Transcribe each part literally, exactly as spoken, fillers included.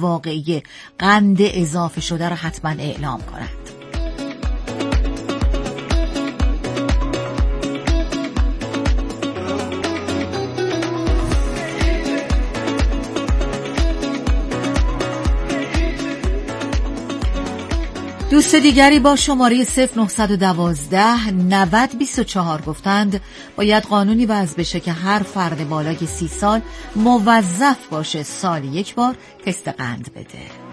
واقعی قند اضافه شده رو حتما اعلام کنند. دوست دیگری با شماره صفر نه یک دو نود بیست و چهار گفتند باید قانونی وضع بشه که هر فرد بالای سی سال موظف باشه سالی یک بار تست قند بده.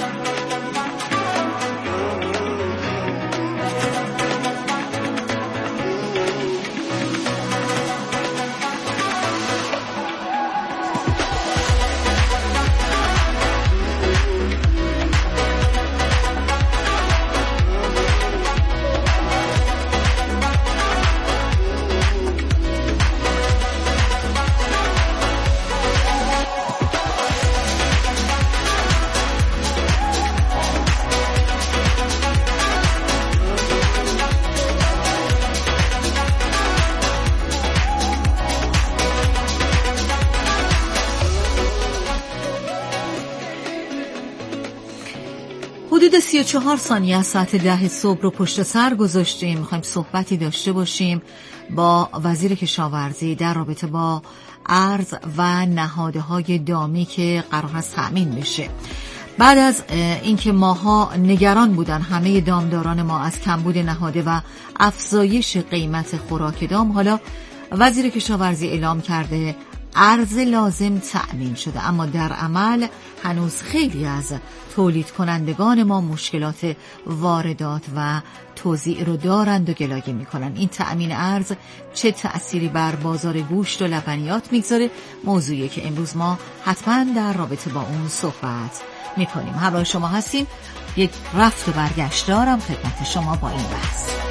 حدود سی و چهار ثانیه از ساعت ده صبح رو پشت سر گذاشتیم. میخوایم صحبتی داشته باشیم با وزیر کشاورزی در رابطه با ارز و نهادهای دامی که قرار است تأمین بشه. بعد از اینکه ماها نگران بودن همه دامداران ما از کمبود نهاده و افزایش قیمت خوراک دام، حالا وزیر کشاورزی اعلام کرده ارز لازم تأمین شده، اما در عمل هنوز خیلی از تولید کنندگان ما مشکلات واردات و توزیع رو دارند و گلایه میکنن. این تأمین ارز چه تأثیری بر بازار گوشت و لبنیات میگذاره؟ موضوعی که امروز ما حتما در رابطه با اون صحبت میکنیم. همراه شما هستیم، یک رفت و برگشت دارم خدمت شما با این بحث.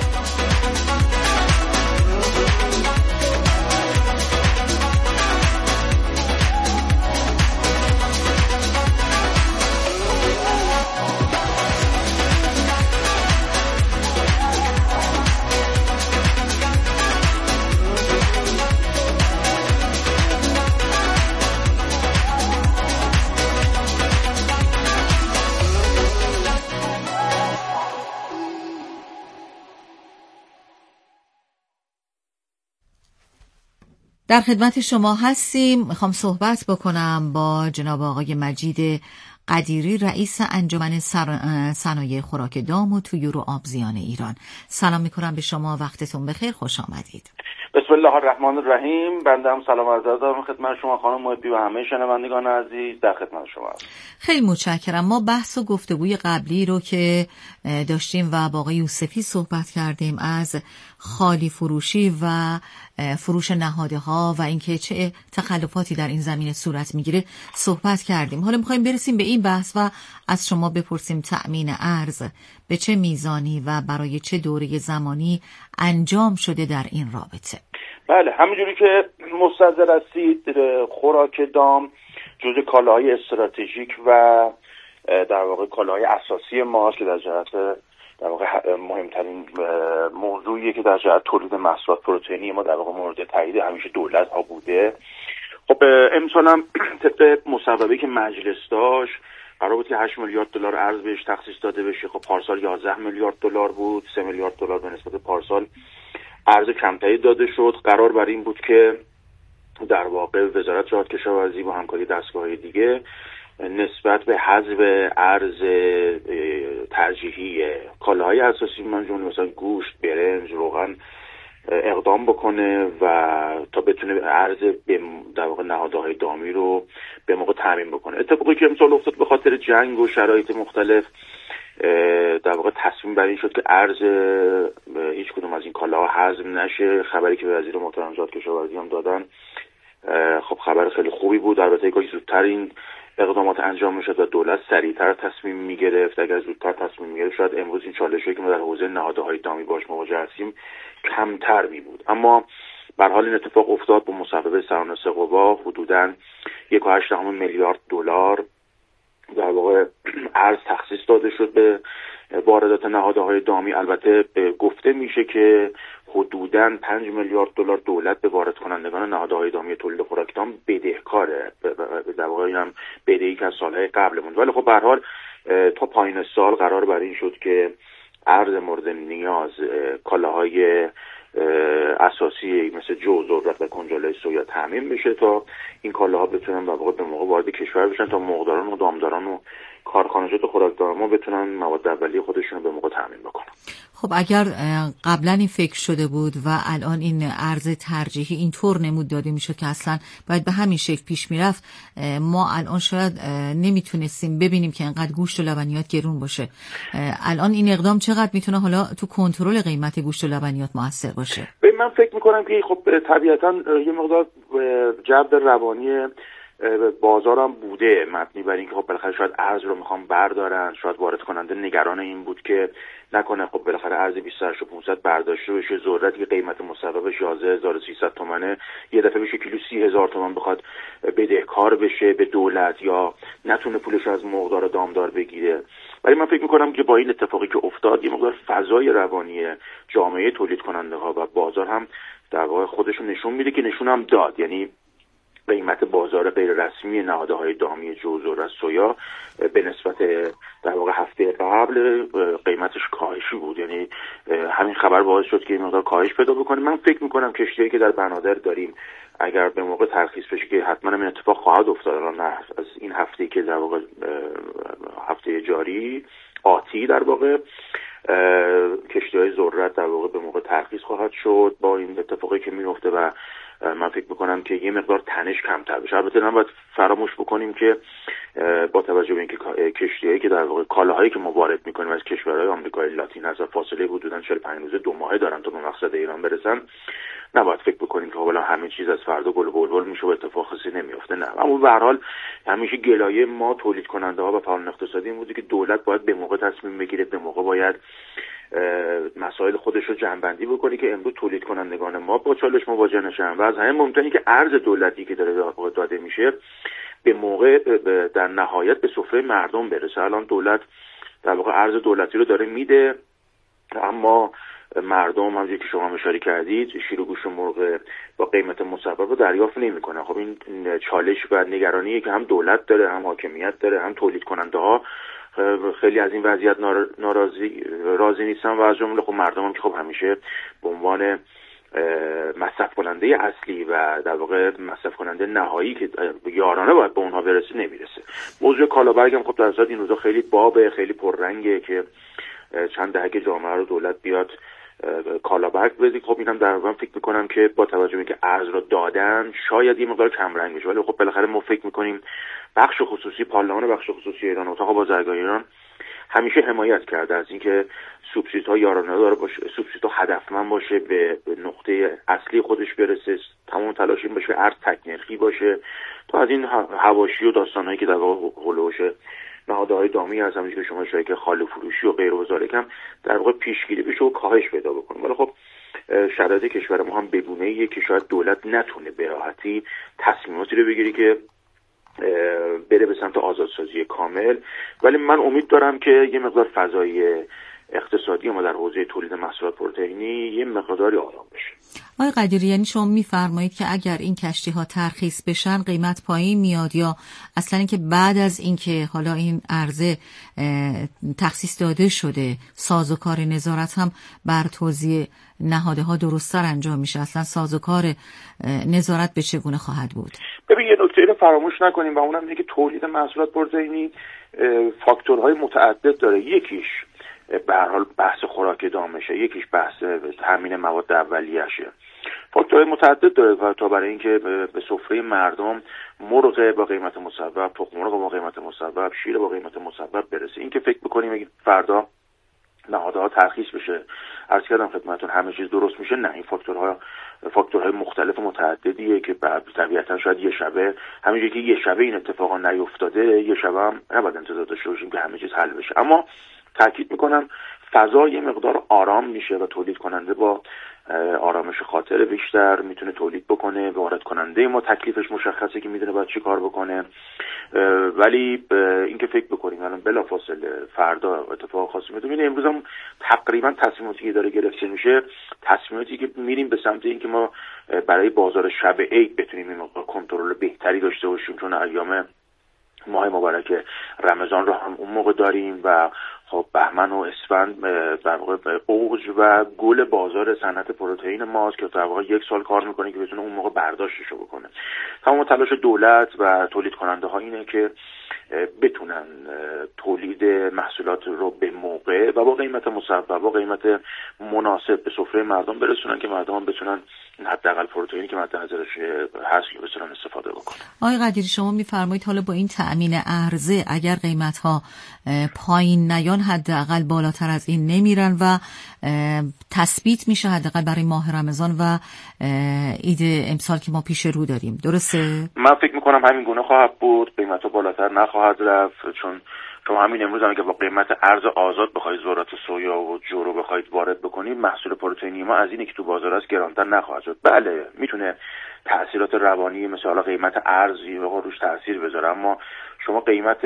در خدمت شما هستیم. میخوام صحبت بکنم با جناب آقای مجید قدیری، رئیس انجمن صنایع خوراک دام و طیور و آبزیان ایران. سلام میکنم به شما، وقتتون بخیر، خوش آمدید. بسم الله الرحمن الرحیم. بنده هم سلام عرض دارم خدمت شما خانم محبی و همه شنوندگان عزیز. در خدمت شما هستم. خیلی متشکرم. ما بحث و گفتگوی قبلی رو که داشتیم و با آقای یوسفی صحبت کردیم از خالی فروشی و فروش نهاده ها و اینکه چه تخلفاتی در این زمینه صورت میگیره صحبت کردیم. حالا میخوایم برسیم به این بحث و از شما بپرسیم تأمین ارز به چه میزانی و برای چه دوره زمانی انجام شده در این رابطه؟ بله، همینجوری که مستحضر هستید، خوراک دام جزو کالاهای استراتژیک و در واقع کالاهای اساسی ما که در جهت در واقع مهمترین موضوعیه که در جهت تولید محصولات پروتئینی ما در واقع مورد تایید همیشه دولت ها بوده. خب امسال هم طبق مصوبه‌ای که مجلس داشت قرار بود که هشت میلیارد دلار ارز بهش تخصیص داده بشه. خب پارسال یازده میلیارد دلار بود، سه میلیارد دلار به نسبت پارسال ارز کمتری داده شد. قرار بر این بود که در واقع وزارت زراعت کشاورزی با همکاری دستگاه‌های دیگه نسبت به حذف ارز ترجیحی کالاهای اساسی من جمله مثلا گوشت، برنج، روغن اقدام بکنه و تا بتونه ارز به در واقع نهادهای دامی رو به موقع تامین بکنه. اتفاقی که امسال افتاد به خاطر جنگ و شرایط مختلف در واقع تصمیم بر این شد که ارز هیچ کدوم از این کالاها حذف نشه. خبری که وزیر محترم زراعت کشاورزی هم دادن خب خبر خیلی خوبی بود. البته اگه زودتر این اقدامات انجام میشد و دولت سریعتر تصمیم میگرفت، اگر زودتر تصمیم میگرفت شاید امروز این چالشی که ما در حوزه نهادهای دامی باش مواجه هستیم کمتر می بود. اما به هر حال این اتفاق افتاد. با مصوبه سرانسه قوا حدوداً یک و هشت دهم میلیارد دلار در واقع ارز تخصیص داده شد به واردات نهادهای دامی. البته گفته میشه که حدوداً پنج میلیارد دلار دولت به وارد کنندگان نهادهای دامی تولید خوراک دام بدهکاره. در واقع اینم بدهی که از سالهای قبل موند. ولی خب به هر حال تا پایان سال قرار بر این شد که ارز مورد نیاز، کالاهای اساسی مثل جو، ذرت و کنجاله سویا تامین بشه تا این کالاها بتونن در واقع به موقع وارد کشور بشن، تا مرغداران و دامداران و کارخانجات خوراکدارما بتونن مواد اولیه خودشون رو به موقع تامین بکنن. خب اگر قبلا این فکر شده بود و الان این ارز ترجیحی اینطور نمود داده میشد که اصلا باید به همین شکل پیش میرفت، ما الان شاید نمیتونستیم ببینیم که انقدر گوشت و لبنیات گرون باشه. الان این اقدام چقدر میتونه حالا تو کنترل قیمت گوشت و لبنیات موثر باشه؟ من فکر میکنم که خب طبیعتا یه مقدار جبر روانی بازارم بوده، مبنی بر اینکه خب بالاخره شاید ارز رو میخوام بردارن، شاید وارد کننده نگران این بود که نکنه خب بالاخره ارز بیست و هشت و پانصد برداشته بشه، ذرتی که قیمت مصوبش یازده هزار و سیصد تومنه یه دفعه بشه کیلو سی هزار تومان بخواد بدهکار بشه به دولت یا نتونه پولش از مرغدار و دامدار بگیره. ولی من فکر میکنم که با این اتفاقی که افتاد یه مقدار فضای روانی جامعه تولید کننده ها و بازار هم در واقع خودشون نشون میده که نشون هم داد. یعنی قیمت بازار غیر رسمی نهادهای دامی جو، ذرت، سویا به نسبت در واقع هفته قبل قیمتش کاهشی بود. یعنی همین خبر باعث شد که این مقدار کاهش پیدا بکنه. من فکر میکنم کشتیایی که در بنادر داریم اگر به موقع ترخیص بشه که حتما این اتفاق خواهد افتاد، نه از این هفته که در واقع هفته جاری آتی در واقع کشتی‌های ذرت در واقع به موقع ترخیص خواهد شد با این اتفاقی که میفته و من فکر میکنم که یه مقدار تنش کمتر بشه. البته نباید فراموش بکنیم که با توجه به اینکه کشتی‌هایی که در واقع کالاهایی که ما وارد میکنیم از کشورهای آمریکای لاتین از فاصله حدوداً چهل و پنج روزه دو ماهه دارن تا به مقصد ایران برسن، نباید فکر بکنیم که حالا همه چیز از فردا گل و بلبل میشه و اتفاق خاصی نمیفته. نه، اما به هر حال همیشه گلایه ما تولید کننده ها و فعالان اقتصادی این بوده که دولت باید به موقع تصمیم بگیره، به موقع باید مسائل خودش رو جمع‌بندی بکنه که امروز تولید کنندگان ما با چالش مواجه نشن و از همین مهمتره که ارز دولتی که داره داده میشه به موقع در نهایت به سفره مردم برسه. الان دولت در واقع ارز دولتی رو داره میده، اما مردم همونجوری که شما اشاره کردید شیر و گوشت و مرغ با قیمت مصوب رو دریافت نمی‌کنن. خب این چالش و نگرانیه که هم دولت داره، هم حاکمیت داره، هم تولید کننده ها خیلی از این وضعیت ناراضی راضی نیستن و از جمله خب مردم هم که خب همیشه به عنوان مصرف کننده اصلی و در واقع مصرف کننده نهایی که یارانه باید به اونها برسه نمیرسه. موضوع کالابرگ هم خب در اصل این روزا خیلی بابه، خیلی پررنگه که چند دهه که جامعه رو دولت بیاد کالابرگ بده. خب اینم در واقع فکر میکنم که با توجه به اینکه ارز رو دادن شاید یه مقدار کم رنگ بشه، ولی خب بالاخره ما فکر میکنیم بخش خصوصی پارلمان بخش خصوصی ایران، اتاق بازرگانی ایران همیشه حمایت کرده از اینکه سوبسیدها یارانه داره باشه، سوبسیدها هدفمند باشه، به نقطه اصلی خودش برسه، تمام تلاش این باشه ارز تک نرخی باشه تا از این حواشی و داستانایی که در واقع هولوش نهادهای دامی از همونجوری که شما اشاره که خال فروشی و غیر و ذالک هم در واقع پیشگیری بشه و کاهش پیدا بکنه. ولی خب شرایط کشور ما هم بگونه‌ایه که شاید دولت نتونه به راحتی تصمیماتی رو بگیره که بره به سمت آزادسازی کامل، ولی من امید دارم که یه مقدار فضای اقتصادی ما در حوزه تولید محصولات پروتئینی یه مقداری آرام بشه. آقای قدیری، یعنی شما میفرمایید که اگر این کشتی ها ترخیص بشن قیمت پایین میاد، یا اصلا اینکه بعد از اینکه حالا این عرضه تخصیص داده شده سازوکار نظارت هم بر توزیع نهادها درست‌تر انجام میشه، اصلا سازوکار نظارت به چگونه خواهد بود؟ ببین یه نکته رو فراموش نکنیم و اونم اینه که تولید محصولات پروتئینی فاکتورهای متعدد داره. یکیش به هر حال بحث خوراک دامشه، یکیش بحث تامین مواد اولیه‌شه. فاکتورهای متعدد داره و تا برای اینکه به سفره مردم مرغ با قیمت مصوب، تخم مرغ با قیمت مصوب، شیر با قیمت مصوب برسه. این که فکر بکنیم اگه فردا نهادها ترخیص بشه، عرض کردم خدمتتون همه چیز درست میشه، نه، این فاکتورها فاکتورهای مختلف متعددیه که طبیعتا شاید یه شبه همینجوری که یه شبه این اتفاقا نیفتاده یه شبه هم نباید انتظار داشته باشیم که همه چیز حل بشه. اما تاکید میکنم فضا یه مقدار آرام میشه و تولید کننده با آرامش خاطر بیشتر، میتونه تولید بکنه. وارد کننده ما تکلیفش مشخصه که میدونه باید چی کار بکنه. ولی اینکه فکر بکنیم الان بلافاصله فردا اتفاق خاصی میفته. یعنی امروز هم تقریبا تصمیماتی که داره گرفته میشه، تصمیماتی که میریم به سمت اینکه ما برای بازار شب عید بتونیم این کنترل بهتری داشته باشیم، چون ایام ماه مبارک رمضان رو هم اون موقع داریم و خب بهمن و اسفند در واقع اوج و گل بازار صنعت پروتئین ماست که در واقع یک سال کار میکنه که بتونه اون موقع برداشتشو بکنه. تمام تلاش دولت و تولید کننده ها اینه که بتونن تولید محصولات رو به موقع و با قیمت مصوب با قیمت مناسب به سفره مردم برسونن که مردم هم بتونن حداقل پروتئینی که مد نظرش هست رو بتونن استفاده بکنن. آقای قدیری شما میفرمایید حالا با این تأمین عرضه اگر قیمت ها پایین نیان حداقل بالاتر از این نمیرن و تثبیت میشه حداقل برای ماه رمضان و عید امسال که ما پیش رو داریم، درسته؟ من فکر میکنم همین گونه خواهد بود، قیمت ها بالاتر نخواهد رفت، چون شما همین امروز هم که با قیمت ارز آزاد بخواید ذرات سویا و جو رو بخواید وارد بکنید، محصول پروتئینی ما از اینی که تو بازار است گرانتر نخواهد شد. بله میتونه تأثیرات روانی مثل حالا قیمت ارزی روش تأثیر بذاره، اما شما قیمت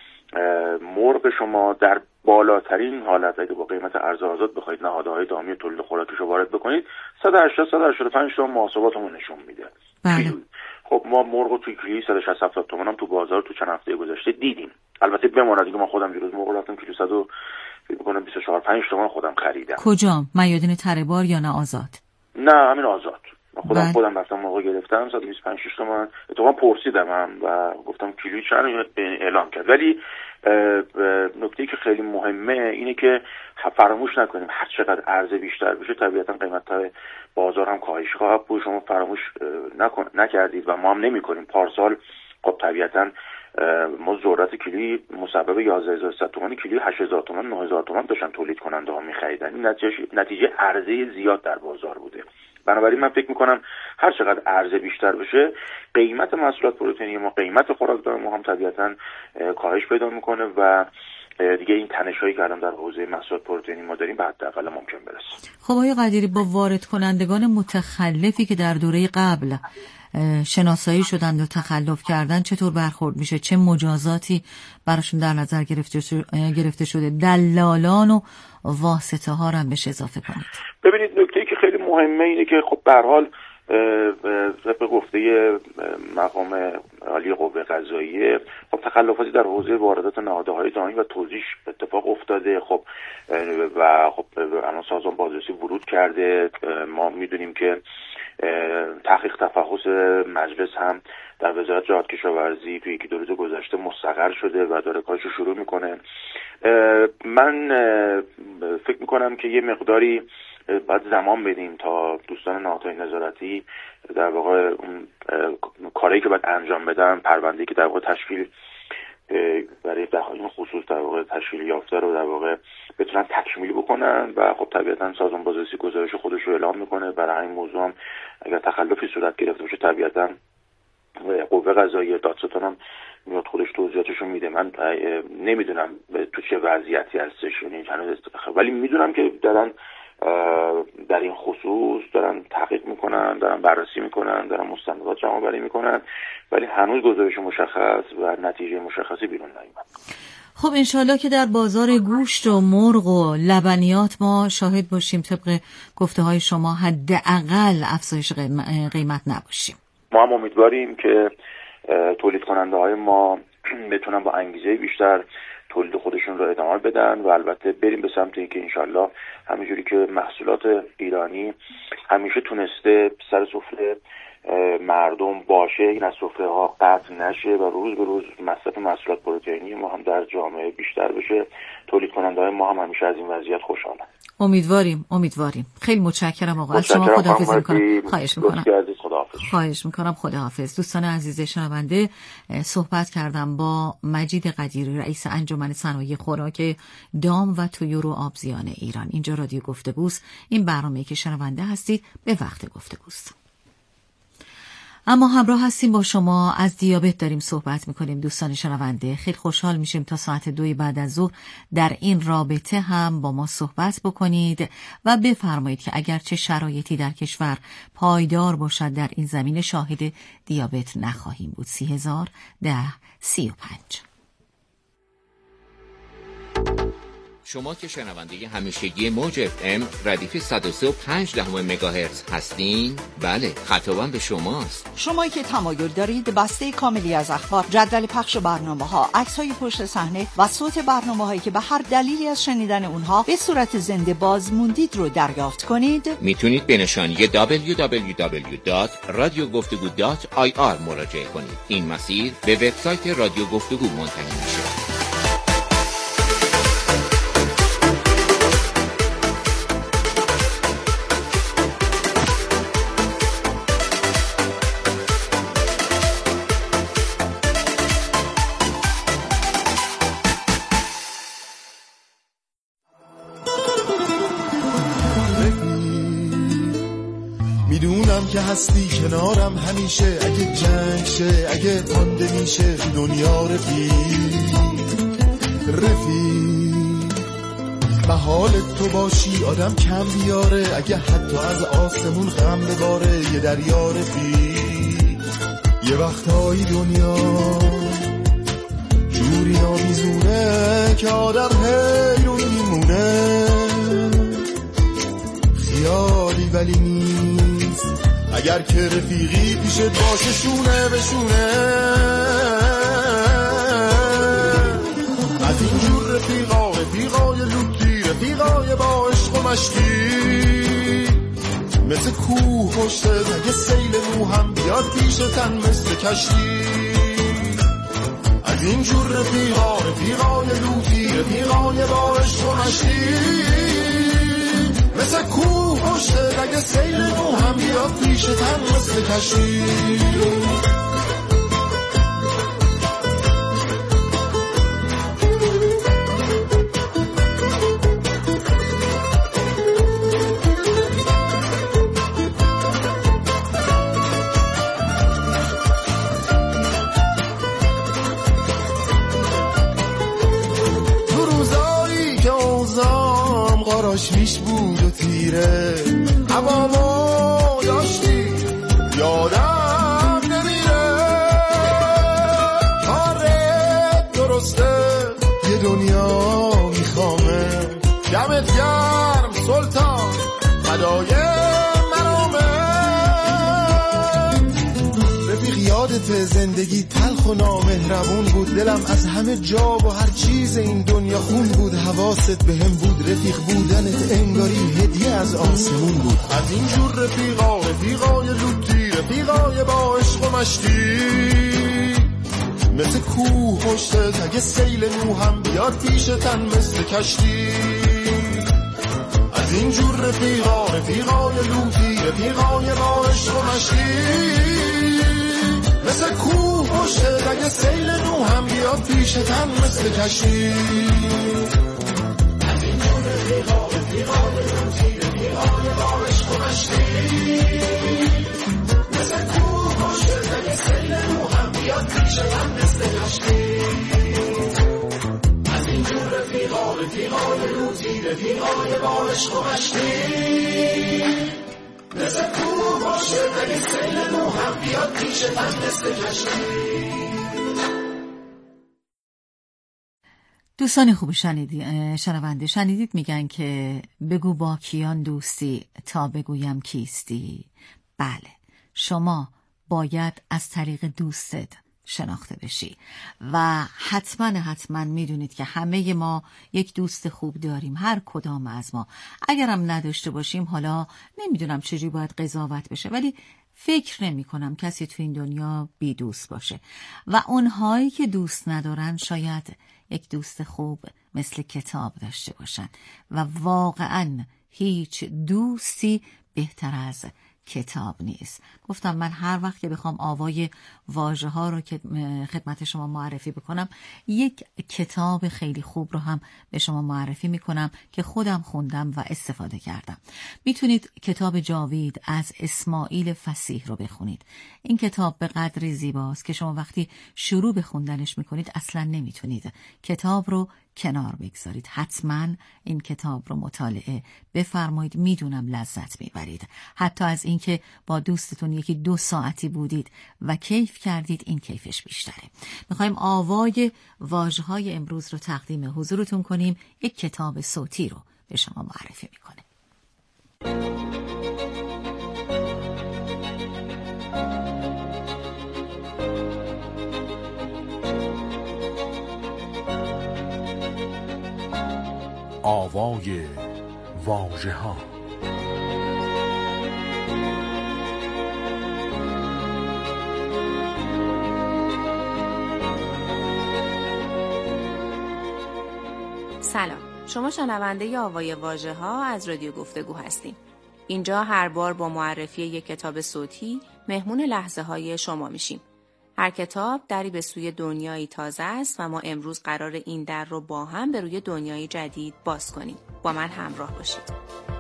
مرغ شما در بالاترین حالت اگه با قیمت ارز آزاد بخواید نهادهای دامی تولید خوراکیش رو وارد بکنید صد و هشتاد تا صد و هشتاد و پنج تا محاسباتمون نشون میده. بله. خب ما مرغ توی کیلویی صد و شصت هفتاد تومان هم تو بازار تو چند هفته گذشته دیدیم. البته بماند که من خودم دیروز مرغ رفتم کیلو صد و فکر می‌کنم بیست و چهار پنج تومان خودم خریدم. کجا؟ میادین تره بار یا نه آزاد؟ نه همین آزاد. من خودم بله. خودم رفتم مرغ گرفتم صد و بیست و پنج شش تومان. اتفاقا پرسیدم هم و گفتم کیلویی چند اعلام کرد. ولی نکته‌ای که خیلی مهمه اینه که فراموش نکنیم هر چقدر عرضه بیشتر بشه طبیعتا قیمت بازار هم کاهش خواهد بود. شما فراموش نکن... نکردید و ما هم نمی‌کنیم. پارسال خب طبیعتا ما ذرت کیلویی مسبب یازده هزار و صد تومان کیلویی هشت هزار تومان نه هزار تومان داشتن تولید کننده ها می‌خریدن. این نتیجه نتیجه عرضه زیاد در بازار بوده. بنابراین من فکر میکنم هر چقدر عرضه بیشتر بشه قیمت محصولات پروتئینی ما، قیمت خوراکدار ما هم طبیعتا کاهش پیدا میکنه و دیگه این تنش‌هایی که الان در حوزه محصولات پروتئینی ما داریم به حداقل ممکن برسه. خب آقای قدیری با وارد کنندگان متخلفی که در دوره قبل شناسایی شدند و تخلف کردن چطور برخورد میشه؟ چه مجازاتی براشون در نظر گرفته شده؟ دلالان و واسطه ها رو هم بهش اضافه کنید. ببینید نکته‌ای که خیلی مهمه اینه که خب به هر حال طبق گفته مقام عالی قوه قضاییه خب تخلفاتی در حوزه واردات نهادهای دامی و توزیع اتفاق افتاده. خب و خب الان سازمان بازرسی ورود کرده. ما میدونیم که تحقیق تفحص مجلس هم در وزارت جهاد کشاورزی توی یکی دو روز گذشته مستقر شده و داره کارشو شروع میکنه. من فکر میکنم که یه مقداری باید زمان بدیم تا دوستان نهادهای نظارتی در واقع اون کاری که باید انجام بدن، پرونده‌ای که در واقع تشکیل برای در این خصوص در واقع تشکیل یافته رو در واقع بتونن تکمیل بکنن و خب طبیعتا سازمان بازرسی گزارش خودش رو اعلام میکنه. برای این موضوع هم اگر تخلفی صورت گرفته باشه طبیعتا قوه قضاییه دادستان هم میاد خودش توضیحاتش رو میده. من نمیدونم تو چه وضعیتی هستش، یعنی هنوز ولی میدونم که دارن در این خصوص دارن تحقیق میکنن، دارن بررسی میکنن، دارن مستندات جمع آوری میکنن، ولی هنوز گزارش مشخص و نتیجه مشخصی بیرون نیومد. خب انشالله که در بازار گوشت و مرغ و لبنیات ما شاهد باشیم طبق گفته های شما حداقل افزایش قیمت نباشیم. ما هم امیدواریم که تولید کننده های ما بتونن با انگیزه بیشتر تولید خودشون رو ادامه بدن و البته بریم به سمت اینکه انشالله همینجوری که محصولات ایرانی همیشه تونسته سر سفره مردم باشه، این از سفره ها قطع نشه و روز به روز مصرف محصولات پروتئینی ما هم در جامعه بیشتر بشه. تولید کننده های ما هم همیشه از این وضعیت خوشحالن. امیدواریم امیدواریم خیلی متشکرم آقا. از شما خداحافظی میکنم. خواهش میکنم. خواهش میکنم. خداحافظ. دوستان عزیز شنونده، صحبت کردم با مجید قدیری رئیس انجمن صنایع خوراک دام و طیور و آبزیان ایران. اینجا رادیو گفتگوست. این برنامه‌ای که شنونده هستید به وقت گفتگوست. اما همراه هستیم با شما، از دیابت داریم صحبت میکنیم. دوستان شنونده، خیلی خوشحال میشیم تا ساعت دوی بعد از ظهر در این رابطه هم با ما صحبت بکنید و بفرمایید که اگر چه شرایطی در کشور پایدار باشد در این زمینه شاهد دیابت نخواهیم بود. سی هزار ده سی و پنج. شما که شنونده همیشگی موج اف ام ردیف صد و سه و پنج دهم مگاهرتز هستین، بله، خطابم به شماست. شمایی که تمایل دارید بسته کاملی از اخبار، جدول پخش برنامه‌ها، عکس‌های پشت صحنه و صوت برنامه‌هایی که به هر دلیلی از شنیدن اونها به صورت زنده باز موندید رو دریافت کنید، میتونید به نشانی دبلیو دبلیو دبلیو دات رادیو گفتگو دات آی آر مراجعه کنید. این مسیر به وبسایت رادیو گفتگو منتهی میشه. میدونم که هستی کنارم همیشه، اگه جنگ شه اگه مانده میشه تو دنیا رفیق رفیق محال تو باشی آدم کم بیاره، اگه حتی از آسمون غم بباره یه دریا رفیق. یه وقتایی دنیا جوری نامیزونه که آدم حیرون میمونه، خیالی ولی نیست اگر که رفیقی پیشت باشه شونه به شونه. از اینجور رفیقا، رفیقای لوتی، رفیقای با عشق و مشتی، مثل کوه پشت اگه سیل مو هم بیاد پیشتن مثل کشتی. از اینجور رفیقا، رفیقای لوتی، رفیقای با عشق و مشتی، مثل کوه پشته اگه سیل مو هم بیاد پیشتن مثل کشتی. تو روزایی که اوزام قاراشیش بود و تیره، هوامو داشتی یادم نمیره، کارت درسته یه دنیا میخوامه، دمت گرم سلطان فدای مرامه. رفیق یادت زندگی تلخ و نامهربون بود، دلم از همه جا و هر چیز این دنیا خون بود، حواست به هم بود، رفیق بودنت انگاری هدیه از آسمون بود. از اینجور رفیقا، رفیقای لوتی، رفیقای با عشق و مشتی، مثل کوه پشتت اگه سیل نو هم بیاد پیشتن مثل کشتی. از اینجور رفیقا، رفیقای لوتی، رفیقای با عشق و مشتی، مثل کوه پشتت اگه سیل نو هم بیاد پیشتن مثل کشتی. از اینجور رفیقا، رفیقای لوتی، رفیقای با عشق و مشتی، مثل کوه پشتت اگه سیل نو هم بیاد پیشتن مثل کشتی. از اینجور رفیقا، رفیقای لوتی، رفیقای با عشق و مشتی، مثل کوه پشتت اگه سیل نو هم بیاد پیشتن مثل کشتی. دوستان خوب شنیدید، شنونده شنیدید میگن که بگو با کیان دوستی تا بگویم کیستی. بله، شما باید از طریق دوستت شناخته بشی و حتما حتما میدونید که همه ما یک دوست خوب داریم، هر کدام از ما. اگرم نداشته باشیم، حالا نمیدونم چجوری باید قضاوت بشه، ولی فکر نمی کنم کسی تو این دنیا بی دوست باشه و اونهایی که دوست ندارن شاید یک دوست خوب مثل کتاب داشته باشن و واقعا هیچ دوستی بهتر از کتاب نیست. گفتم من هر وقت که بخوام آوای واژه ها رو که خدمت شما معرفی بکنم، یک کتاب خیلی خوب رو هم به شما معرفی میکنم که خودم خوندم و استفاده کردم. میتونید کتاب جاوید از اسماعیل فصیح رو بخونید. این کتاب به قدری زیباست که شما وقتی شروع به خوندنش میکنید اصلا نمیتونید کتاب رو کنار بگذارید. حتما این کتاب رو مطالعه بفرمایید. میدونم لذت میبرید. حتی از اینکه با دوستتون یکی دو ساعتی بودید و کیف کردید، این کیفش بیشتره. میخوایم آوای واژه‌های امروز رو تقدیم حضورتون کنیم. یک کتاب صوتی رو به شما معرفی میکنه. آوای واژه‌ها. سلام، شما شنونده آوای واژه‌ها از رادیو گفتگو هستیم. اینجا هر بار با معرفی یک کتاب صوتی مهمون لحظه های شما میشیم. هر کتاب دری به سوی دنیایی تازه است و ما امروز قرار این در رو با هم به روی دنیای جدید باز کنیم. با من همراه باشید.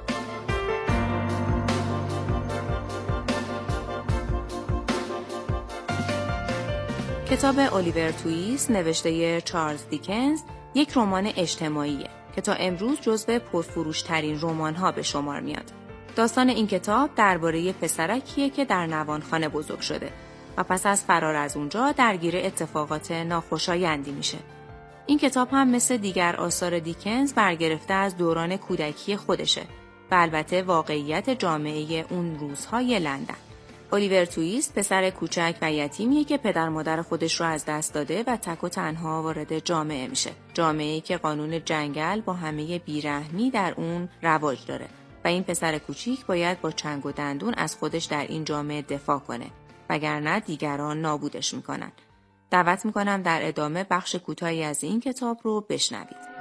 کتاب الیور تویست نوشته چارلز دیکنز یک رمان اجتماعیه که تا امروز جزو پرفروش‌ترین رمان‌ها به شمار میاد. داستان این کتاب درباره پسرکیه که در نوانخانه بزرگ شده و پس از فرار از اونجا درگیر اتفاقات ناخوشایندی میشه. این کتاب هم مثل دیگر آثار دیکنز برگرفته از دوران کودکی خودشه و البته واقعیت جامعه اون روزهای لندن. الیور تویست پسر کوچک و یتیمیه که پدر مادر خودش رو از دست داده و تک و تنها وارد جامعه میشه. جامعه‌ای که قانون جنگل با همه بیرحمی در اون رواج داره و این پسر کوچیک باید با چنگ و دندون از خودش در این جامعه دفاع کنه، وگرنه دیگران نابودش میکنن. دعوت میکنم در ادامه بخش کوتاهی از این کتاب رو بشنوید.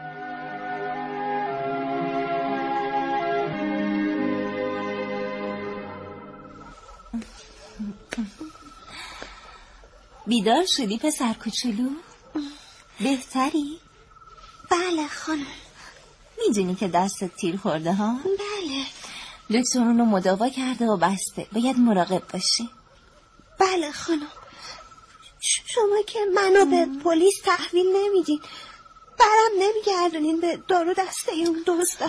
بیدار شدی پسر کوچولو؟ بهتری؟ بله خانم. میدونی که دستت تیر خورده ها؟ بله. دکتر اونو مداوا کرده و بسته، باید مراقب باشی. بله خانم. شما که منو به پلیس تحویل نمیدین، برم نمیگردونین به دارو دسته اون دزدا.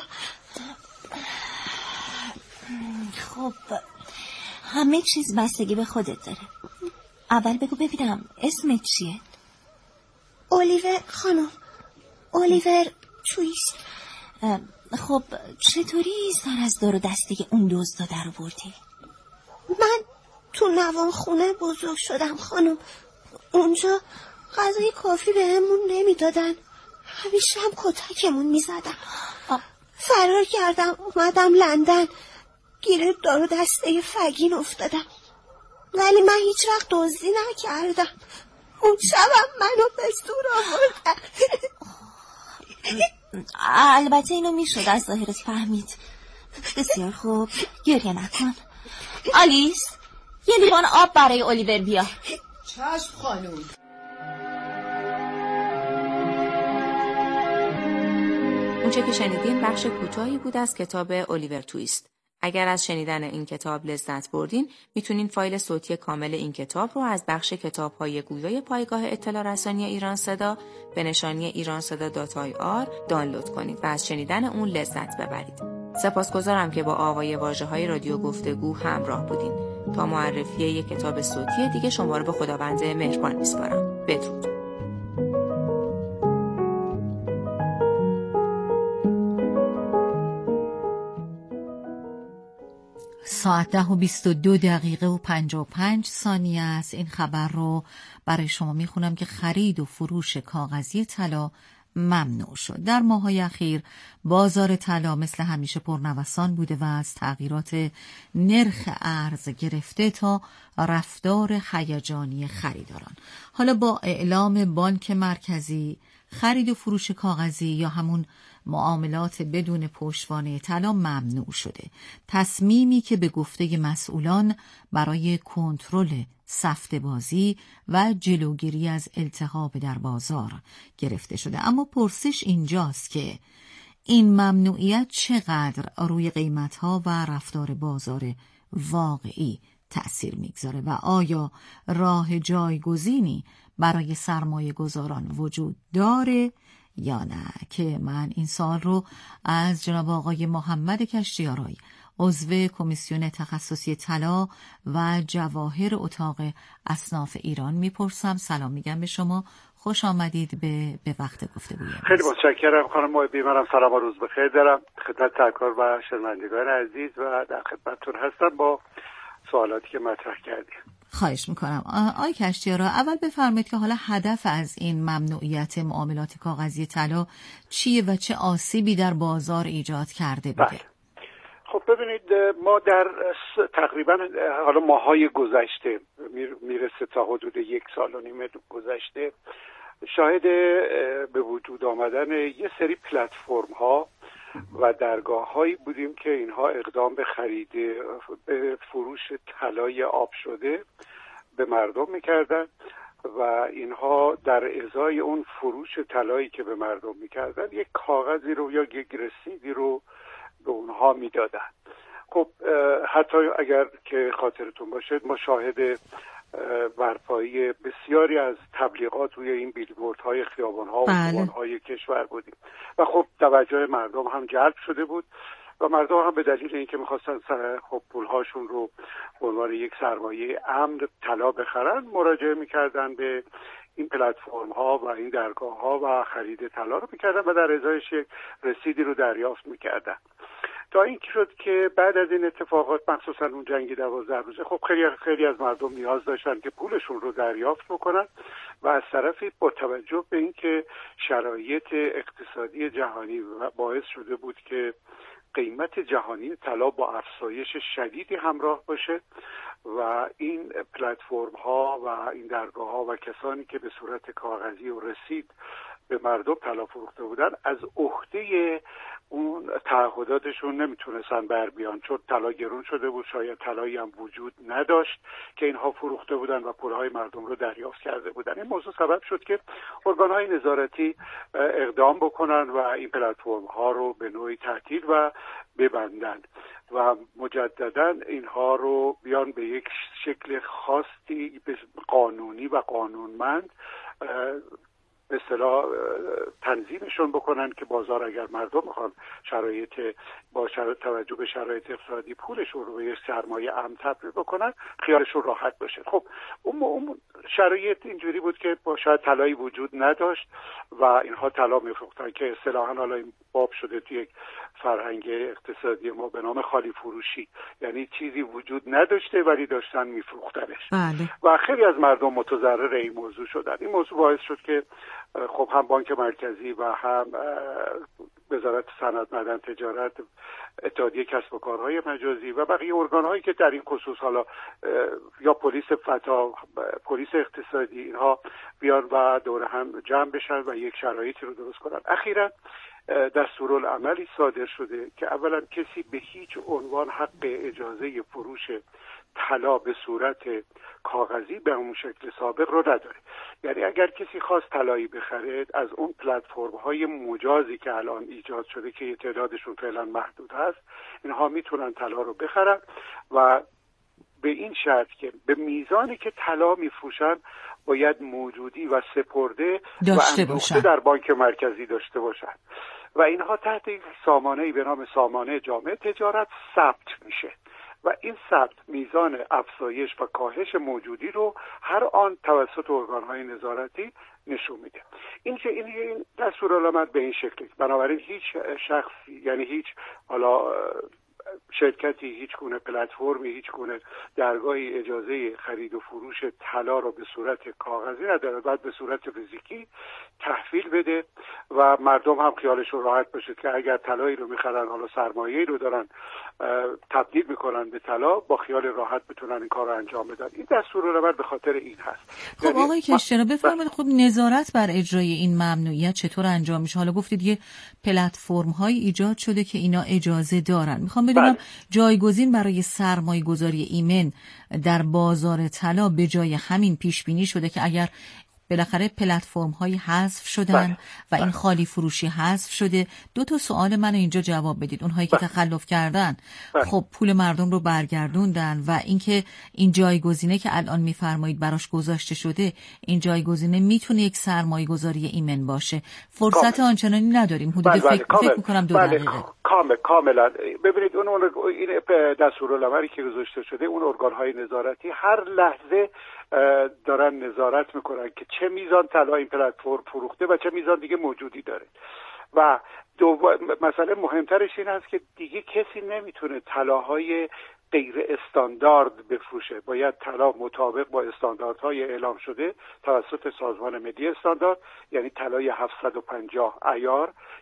خب همه چیز بستگی به خودت داره. اول بگو ببینم اسمت چیه؟ الیور خانم، الیور تویست. خب چطوری سر از دارو دسته اون دزدا در آوردی؟ من تو نوان خونه بزرگ شدم خانم. اونجا غذای کافی بهمون نمیدادن، همیشه هم کتکمون میزدن. فرار کردم اومدم لندن، گیر دارو دسته فگین افتادم، ولی من هیچ وقت دزدی نکردم. اون شبم منو به زور آوردن. البته اینو میشد از ظاهرت فهمید. بسیار خوب، گریه نکن. آلیس، یه لیوان آب برای الیور بیا. چشم خانوم. اونچه که شنیدین بخش کوتاهی بود از کتاب الیور تویست. اگر از شنیدن این کتاب لذت بردین، میتونین فایل صوتی کامل این کتاب رو از بخش کتاب‌های گویای پایگاه اطلاع رسانی ایران صدا به نشانی ایران صدا دات آی آر دانلود کنید و از شنیدن اون لذت ببرید. سپاسگزارم که با آوای واژه‌های رادیو گفتگو همراه بودین. تا معرفی یک کتاب صوتی دیگه شما رو به خداوند مهربان میسپارم. بدرود. ساعت ده و بیست و دو دقیقه و پنجاه و پنج ثانیه است. این خبر رو برای شما میخونم که خرید و فروش کاغذی طلا ممنوع شد. در ماه‌های اخیر بازار طلا مثل همیشه پرنوسان بوده و از تغییرات نرخ ارز گرفته تا رفتار هیجانی خریداران. حالا با اعلام بانک مرکزی خرید و فروش کاغذی یا همون معاملات بدون پشتوانه طلا ممنوع شده. تصمیمی که به گفته مسئولان برای کنترل سفته بازی و جلوگیری از التهاب در بازار گرفته شده. اما پرسش اینجاست که این ممنوعیت چقدر روی قیمت‌ها و رفتار بازار واقعی تأثیر میگذاره و آیا راه جایگزینی برای سرمایه گذاران وجود داره یا نه؟ که من این سوال رو از جناب آقای محمد کشتیارای، عضو کمیسیون تخصصی طلا و جواهر اتاق اصناف ایران میپرسم. سلام میگم به شما، خوش آمدید به به وقت گفتگوی. خیلی متشکرم خانم محبی، منم سلام و روز بخیر دارم خدمت سرکار و شنوندگان عزیز و در خدمتتون هستم با سوالاتی که مطرح کردید. خواهش میکنم. آقای کشتیارا، اول بفرمایید که حالا هدف از این ممنوعیت معاملات کاغذی طلا چیه و چه آسیبی در بازار ایجاد کرده بوده؟ بله. خب ببینید، ما در تقریبا حالا ماهای گذشته میرسه تا حدود یک سال و نیم گذشته شاهد به وجود آمدن یه سری پلتفرم ها و درگاه هایی بودیم که اینها اقدام به خرید به فروش طلای آب شده به مردم میکردن و اینها در ازای اون فروش طلایی که به مردم میکردن یک کاغذی رو یا یک رسیدی رو به اونها میدادن. خب حتی اگر که خاطرتون باشه ما شاهد برپایی بسیاری از تبلیغات روی این بیلبوردهای خیابان‌ها و خیابان‌های کشور بودیم و خب توجه مردم هم جلب شده بود و مردم هم به دلیل اینکه می‌خواستن خب پولهاشون رو به عنوان یک سرمایه امن طلا بخرن مراجعه می‌کردن به این پلتفرم ها و این درگاه ها و خرید طلا رو می‌کردن و در ازایش یک رسیدی رو دریافت می‌کردن. تا این شد که بعد از این اتفاقات مخصوصا اون جنگ دوازده روزه خب خیلی خیلی از مردم نیاز داشتن که پولشون رو دریافت بکنن و از طرفی با توجه به اینکه شرایط اقتصادی جهانی باعث شده بود که قیمت جهانی طلا با افزایش شدیدی همراه باشه و این پلتفرم ها و این درگاه ها و کسانی که به صورت کاغذی و رسید به مردم طلا فروخته بودن از عهده اون تعهداتشون نمیتونستن بر بیان، چون طلا گرون شده بود، شاید طلایی هم وجود نداشت که اینها فروخته بودن و پولهای مردم رو دریافت کرده بودن. این موضوع سبب شد که ارگان‌های نظارتی اقدام بکنن و این پلتفرم ها رو به نوعی تعطیل و ببندن و مجددا اینها رو بیان به یک شکل خاصی قانونی و قانونمند به اصطلاح تنظیمشون بکنن که بازار اگر مردم میخوان شرایط با شرایط توجه به شرایط اقتصادی پولشون رو به یک سرمایه امن تبدیل بکنن خیالشون راحت باشه. خب اون, اون شرایط اینجوری بود که با شاید طلایی وجود نداشت و اینها طلا میفروختن که اصطلاحاً حالا این باب شده توی یک فرهنگ اقتصادی ما به نام خالی فروشی، یعنی چیزی وجود نداشته ولی داشتن میفروختنش. بله. و خیلی از مردم متضرر این موضوع شدن. این موضوع باعث شد که خب هم بانک مرکزی و هم وزارت صنعت معدن تجارت، اتحادیه کسب و کارهای مجازی و بقیه ارگان‌هایی که در این خصوص حالا یا پلیس فتا، پلیس اقتصادی، اینها بیان و دور هم جمع بشن و یک شرایطی رو درست کنن. اخیراً دستورالعملی صادر شده که اولا کسی به هیچ عنوان حق اجازه فروش طلا به صورت کاغذی به اون شکل سابق رو نداره. یعنی اگر کسی خواست طلایی بخره از اون پلتفرم های مجازی که الان ایجاد شده که تعدادشون فعلا محدود هست، اینها میتونن طلا رو بخرن و به این شرط که به میزانی که طلا میفروشن باید موجودی و سپرده و اندوخته در بانک مرکزی داشته باشن و اینها تحت یک سامانه‌ای به نام سامانه جامع تجارت ثبت میشه و این ثبت میزان افزایش و کاهش موجودی رو هر آن توسط ارگان‌های نظارتی نشون میده. این که این دستورالعمل به این شکلی، بنابراین هیچ شخصی، یعنی هیچ حالا شرکتی، هیچ گونه پلتفرمی، هیچ گونه درگاهی اجازه خرید و فروش طلا رو به صورت کاغذی نداره، باید به صورت فیزیکی تحویل بده و مردم هم خیالشون راحت باشه که اگر طلایی رو میخرن، حالا سرمایه‌ای رو دارن تبدیل میکنن به طلا، با خیال راحت بتونن این کار رو انجام بدن. این دستورالعمل به خاطر این هست. خب آقای کشترا بفرمایید، خب نظارت بر اجرای این ممنوعیت چطور انجام میشه؟ حالا گفتید یه پلتفرم های ایجاد شده که اینا اجازه دارن. میخوام بدونم جایگزین برای سرمایه گذاری ایمن در بازار طلا به جای همین پیش بینی شده که اگر بالاخره پلتفرم های حذف شدن بله. و این خالی فروشی حذف شده، دو تا سوال منو اینجا جواب بدید. اونهایی که بله. تخلف کردن بله. خب پول مردم رو برگردوندن و اینکه این جایگزینه که الان میفرمایید براش گذاشته شده، این جایگزینه میتونه یک سرمایه گذاری ایمن باشه. فرصت کامل. آنچنانی نداریم. حدود بله. فکر, بله. فکر میکنم دو بله. دقیقه. کامل کاملا. ببینید اون این دستورالعملی که گذاشته شده، اون ارگان‌های نظارتی هر لحظه دارن نظارت میکنن که چه میزان طلا این پلتفرم فروخته و چه میزان دیگه موجودی داره. و دو مسئله مهمترش این است که دیگه کسی نمیتونه طلاهای غیر استاندارد بفروشه. باید طلا مطابق با استانداردهای اعلام شده توسط سازمان ملی استاندارد، یعنی طلای هفتصد و پنجاه عیار